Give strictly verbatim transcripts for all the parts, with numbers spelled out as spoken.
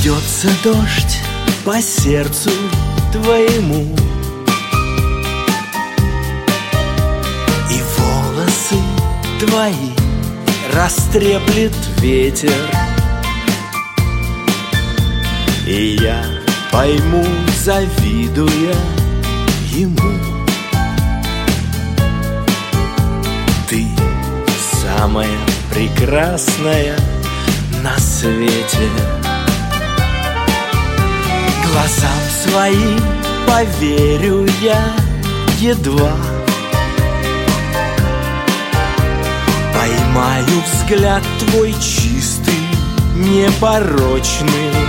Пройдется дождь по сердцу твоему, и волосы твои растреплет ветер, и я пойму, завидуя ему. Ты самая прекрасная на свете. Глазам своим поверю я едва, поймаю взгляд твой чистый, непорочный,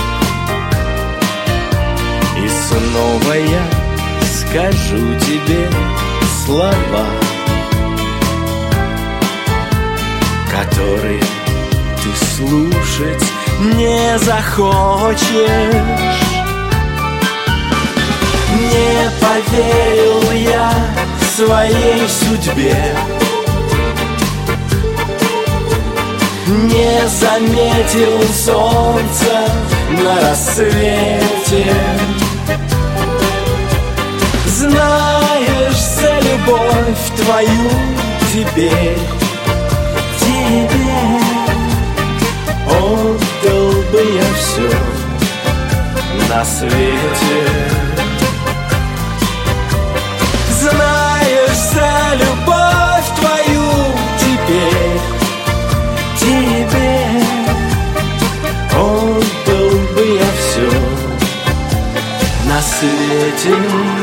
и снова я скажу тебе слова, которые ты слушать не захочешь. Не поверил я своей судьбе, не заметил солнца на рассвете. Знаешь, за любовь твою теперь, тебе отдал бы я все на свете. Знаешь, за любовь твою теперь, тебе отдал бы я все на свете.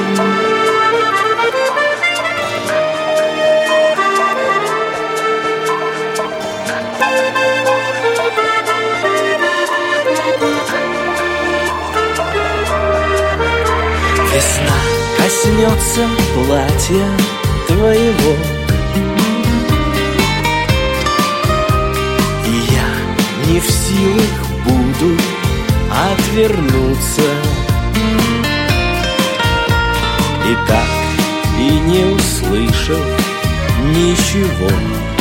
Весна коснется платья твоего, и я не в силах буду отвернуться. И так и не услышав ничего,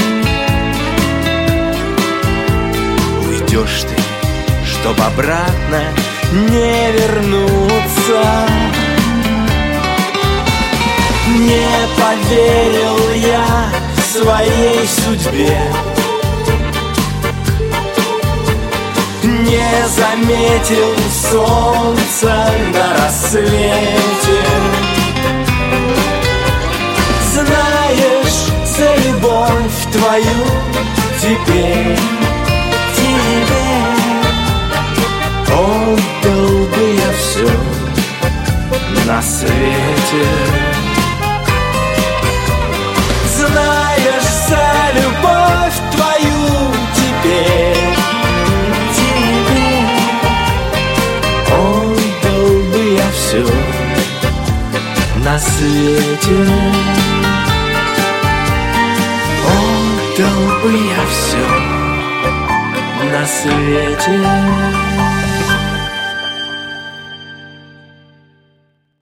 уйдешь ты, чтоб обратно не вернуться. Не поверил я своей судьбе, не заметил солнца на рассвете. Знаешь, за любовь твою теперь, тебе отдал бы я все на свете. Знаешь, за любовь твою теперь, тебе отдал бы я все на свете. Отдал бы я все на свете.